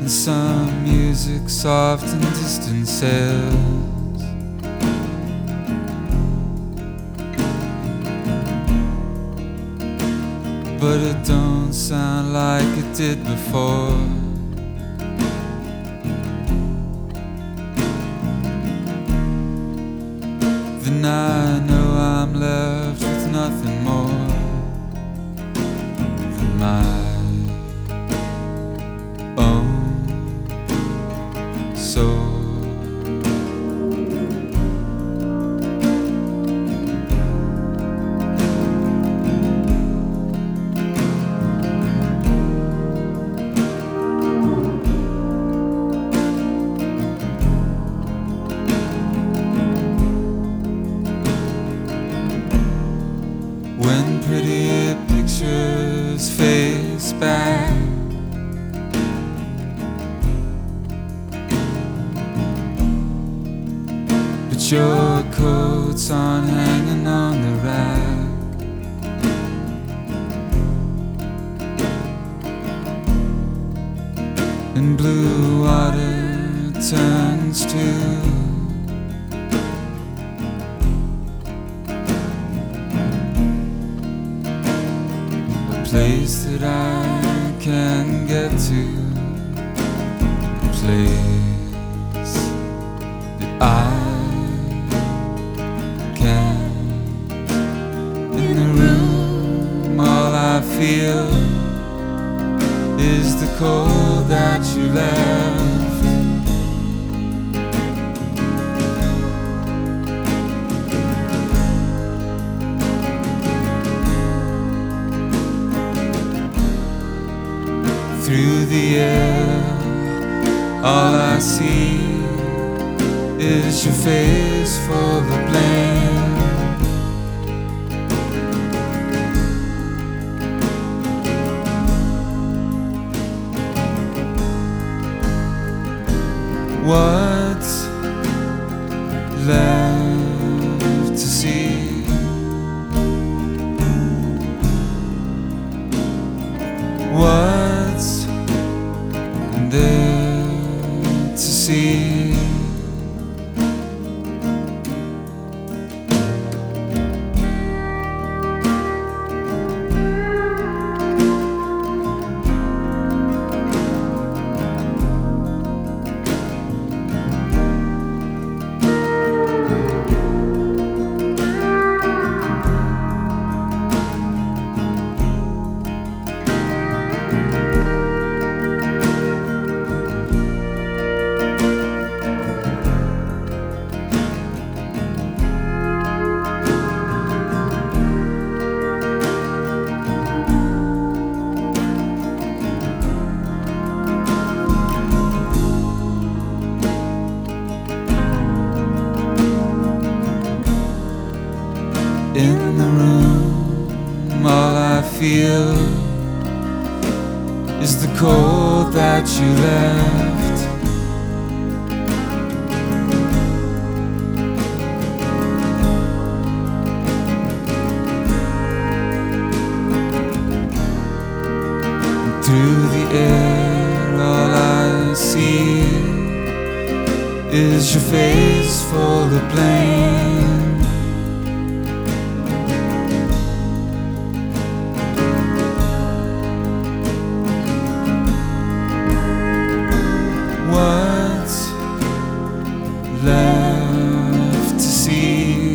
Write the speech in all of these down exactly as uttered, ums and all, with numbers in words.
and some music soft and distant sails. But it don't sound like it did before. Then I know I'm left with nothing more than my own soul. When pretty pictures face back, but your coat's on hanging on the rack, and blue water turns to place that I can get to, a place that I can. In the room, all I feel is the cold that you left. Through the air, all I see is your face full of blame. What's left to see? What's there to see? In the room, all I feel is the cold that you left. Through the air, all I see is your face full of blame. What's left to see?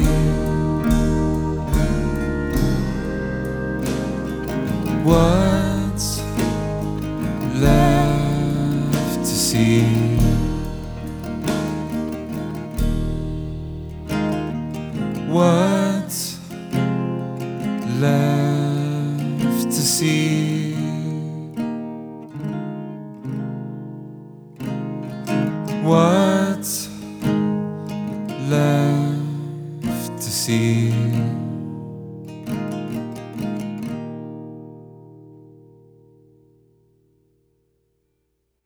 What's left to see? What's left to see? What's left to see?